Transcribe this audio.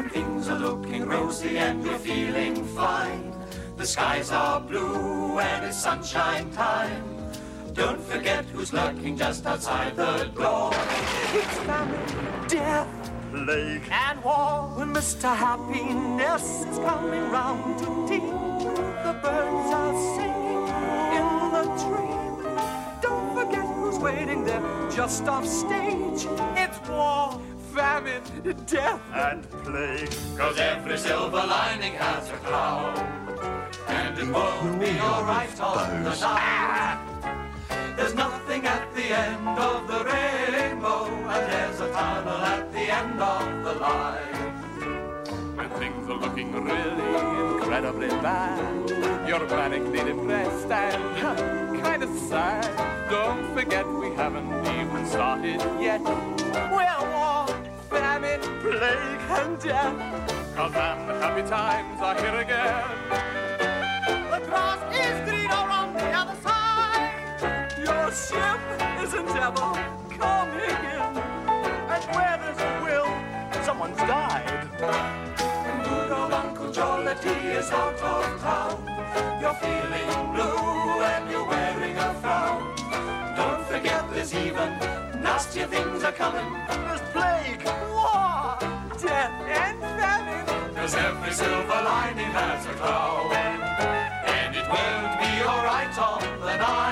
When things are looking rosy and you're feeling fine, the skies are blue and it's sunshine time. Don't forget who's lurking just outside the door. It's famine, death, plague, and war. When Mr. Happiness is coming round to tea, the birds are singing in the tree. Don't forget who's waiting there just off stage. It's war, famine, death, and plague. 'Cause every silver lining has a cloud, and it won't be alright on the night. There's nothing at the end of the rainbow, and there's a tunnel at the end of the line. When things are looking really incredibly bad, you're manically depressed and kind of sad. Don't forget we haven't even started yet. We're war, famine, plague, and death. 'Cause then the happy times are here again. The grass is greener on the other side. Your ship isn't ever coming in. And where there's a will, someone's died. And good old Uncle Jollity is out of town. You're feeling blue and you're wearing a frown. Don't forget there's even nastier things are coming. There's plague, war, death, and famine. 'Cause every silver lining has a cloud, and it won't be alright on the night.